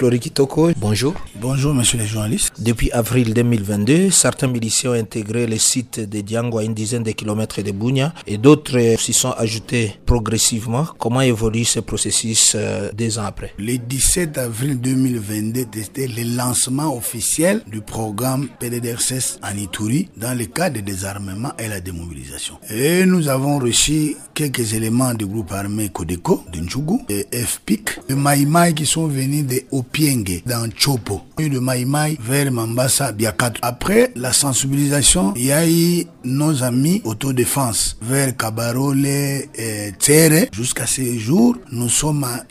Flori Kitoko, bonjour. Bonjour monsieur les journalistes. Depuis avril 2022, certains miliciens ont intégré le site de Diango à une dizaine de kilomètres de Bunia et d'autres s'y sont ajoutés progressivement. Comment évolue ce processus 2 ans après? Le 17 avril 2022, c'était le lancement officiel du programme PDDRCS en Ituri dans le cadre du désarmement et la démobilisation. Et nous avons reçu quelques éléments du groupe armé Codeco, de Ndjougou, et FPIC, de Maïmaï qui sont venus de Opienge, dans Chopo, et de Maïmaï vers Mambasa, Biakato. Après la sensibilisation, il y a eu nos amis autodéfense vers Kabarole et Tsere. Jusqu'à ce jour, nous sommes à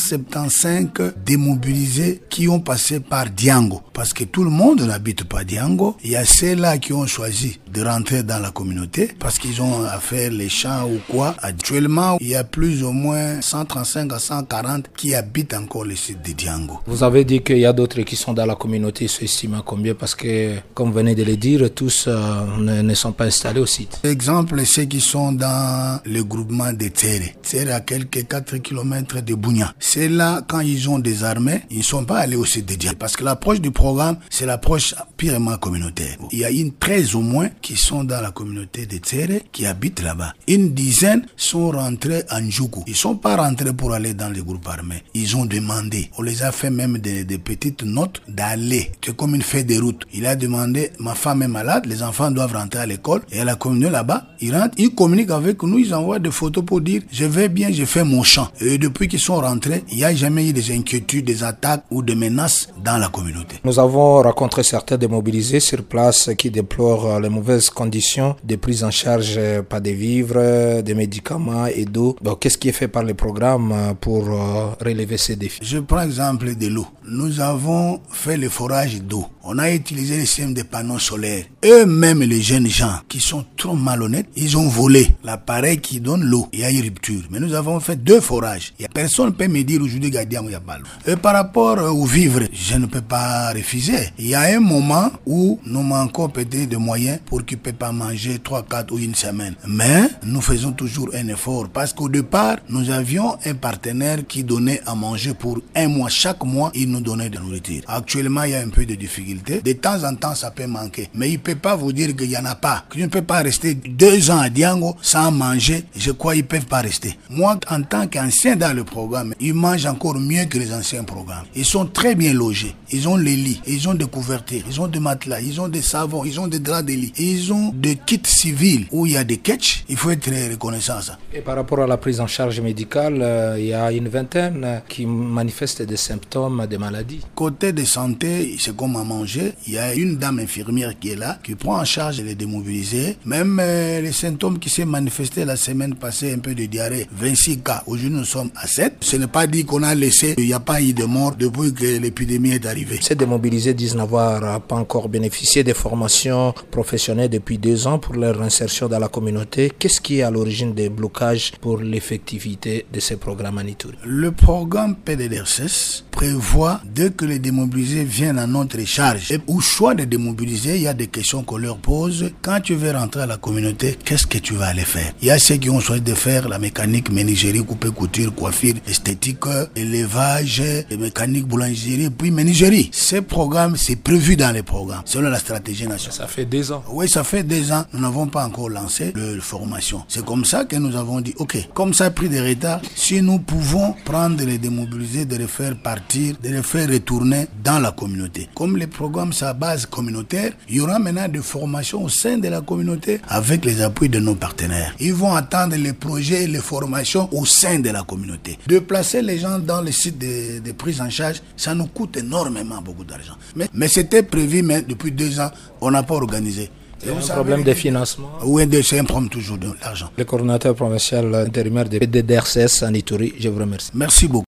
175 démobilisés qui ont passé par Diango. Parce que tout le monde n'habite pas Diango. Il y a ceux-là qui ont choisi de rentrer dans la communauté parce qu'ils ont à faire les champs ou quoi. Actuellement, il y a plus ou moins 135 à 140 qui habitent encore le site de Diango. Vous avez dit qu'il y a d'autres qui sont dans la communauté, ils s'estiment à combien? Parce que, comme vous venez de le dire, tous ne sont pas installés au site. Exemple, ceux qui sont dans le groupement de Tsere. Tsere à quelques 4 km de Bunia. C'est là, quand ils ont désarmé, ils ne sont pas allés au site de Diango. Parce que l'approche du programme, c'est l'approche purement communautaire. Il y a une 13 au moins qui sont dans la communauté de Tsere, qui habitent là-bas. Une dizaine sont rentrés en Ndjougou. Ils ne sont pas rentrés pour aller dans les groupes armés. Ils ont demandé. On les a fait même des petites notes d'aller. C'est comme une feuille de route. Il a demandé, ma femme est malade, les enfants doivent rentrer à l'école. Et à la communauté là-bas, ils rentrent, ils communiquent avec nous, ils envoient des photos pour dire, je vais bien, je fais mon champ. Et depuis qu'ils sont rentrés, il n'y a jamais eu des inquiétudes, des attaques ou des menaces dans la communauté. Nous avons rencontré certains démobilisés sur place qui déplorent les mauvaises conditions de prise en charge, pas de vivres, de médicaments et d'eau. Donc, qu'est-ce qui est fait par le programme pour relever ces défis? Je prends l'exemple de l'eau. Nous avons fait le forage d'eau. On a utilisé le système de panneaux solaires. Eux-mêmes, les jeunes gens qui sont trop malhonnêtes, ils ont volé l'appareil qui donne l'eau. Il y a eu rupture. Mais nous avons fait 2 forages. Personne ne peut me dire aujourd'hui Gadian où il y a pas l'eau. Et par rapport aux vivres, je ne peux pas refuser. Il y a un moment où nous manquons peut-être de moyens pour qu'ils ne puissent pas manger 3, 4 ou une semaine. Mais nous faisons toujours un effort parce qu'au départ, nous avions un partenaire qui donnait à manger pour 1 mois. Chaque mois, il nous donnait de la nourriture. Actuellement, il y a un peu de difficulté. De temps en temps, ça peut manquer. Mais il ne peut pas vous dire qu'il n'y en a pas. Que je ne peux pas rester 2 ans à Diango sans manger. Je crois qu'ils ne peuvent pas rester. Moi, en tant qu'ancien dans le programme, ils mangent encore mieux que les anciens programmes. Ils sont très bien logés. Ils ont les lits. Ils ont des couvertures. Ils ont des matelas. Ils ont des savons. Ils ont des draps de lit. Ils ont des kits civils où il y a des catchs. Il faut être reconnaissant ça. Et par rapport à la prise en charge médicale, il y a une vingtaine qui manifestent des symptômes de maladie. Côté de santé, c'est comme à manger. Il y a une dame infirmière qui est là, qui prend en charge les démobilisés. Même les symptômes qui s'est manifestés la semaine passée, un peu de diarrhée, 26 cas. Aujourd'hui, nous sommes à 7. Ce n'est pas dit qu'on a laissé, il n'y a pas eu de mort depuis que l'épidémie est arrivée. Ces démobilisés disent n'avoir pas encore bénéficié des formations professionnelles depuis 2 ans pour leur insertion dans la communauté. Qu'est-ce qui est à l'origine des blocages pour l'effectivité de ces programmes en Ituri? Le programme PDDRCS prévoit, dès que les démobilisés viennent à notre charge, et au choix de démobiliser, il y a des questions qu'on leur pose. Quand tu veux rentrer à la communauté, qu'est-ce que tu vas aller faire? Il y a ceux qui ont choisi de faire la mécanique, menuiserie, coupe couture, coiffure, esthétique, élevage, mécanique, boulangerie, puis menuiserie. Ces programmes, c'est prévu dans les programmes, selon la stratégie nationale. Ça fait 2 ans. Oui, ça fait 2 ans. Nous n'avons pas encore lancé la formation. C'est comme ça que nous avons dit, ok, comme ça a pris des retards, si nous pouvons prendre les démobilisés, de les faire partir, de les faire retourner dans la communauté. Comme le programme c'est à base communautaire, il y aura maintenant des formations au sein de la communauté avec les appuis de nos partenaires. Ils vont attendre les projets et les formations au sein de la communauté. De placer les gens dans le site de prise en charge, ça nous coûte énormément beaucoup d'argent. Mais c'était prévu, mais depuis 2 ans, on n'a pas organisé. C'est un problème de financement. Oui, c'est un problème toujours de l'argent. Le coordinateur provincial intérimaire de PDDRCS en Ituri, je vous remercie. Merci beaucoup.